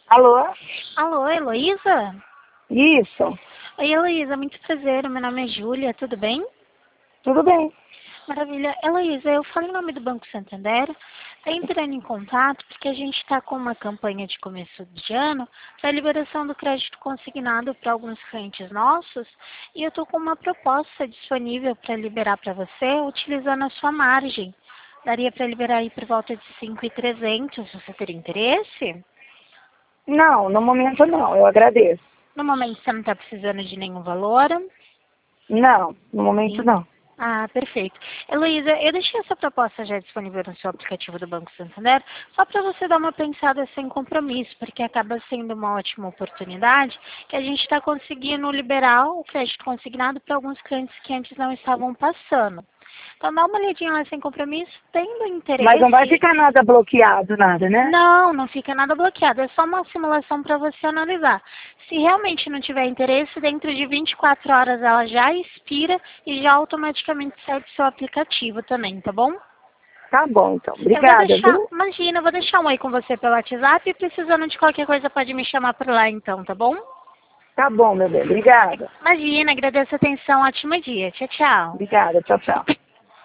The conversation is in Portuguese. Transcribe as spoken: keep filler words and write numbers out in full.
Alô? Alô, Heloísa? Isso, Oi, Heloísa, muito prazer. Meu nome é Júlia, tudo bem? tudo bem. Maravilha. Heloísa, eu falo em nome do Banco Santander. Estou entrando em contato porque a gente está com uma campanha de começo de ano para liberação do crédito consignado para alguns clientes nossos e eu estou com uma proposta disponível para liberar para você utilizando a sua margem. Daria para liberar aí por volta de cinco mil e trezentos. Você teria interesse? Não, no momento não, eu agradeço. No momento você não está precisando de nenhum valor. Não, no momento Sim. não. Ah, perfeito. Heloísa, eu deixei essa proposta já disponível no seu aplicativo do Banco Santander, só para você dar uma pensada sem compromisso, porque acaba sendo uma ótima oportunidade que a gente está conseguindo liberar o crédito consignado para alguns clientes que antes não estavam passando. Então dá uma olhadinha lá sem compromisso, tendo Mas não vai interesse. ficar nada bloqueado, nada, né? Não, não fica nada bloqueado. É só uma simulação para você analisar. Se realmente não tiver interesse, dentro de vinte e quatro horas ela já expira e já automaticamente sai do seu aplicativo também, tá bom? Tá bom, então. Eu vou Obrigada, deixar, viu? imagina, eu vou deixar um oi com você pelo WhatsApp e precisando de qualquer coisa pode me chamar por lá então, tá bom? Tá bom, meu bem. Obrigada. Imagina, agradeço a atenção, ótimo dia. Tchau, tchau. Obrigada. Tchau, tchau.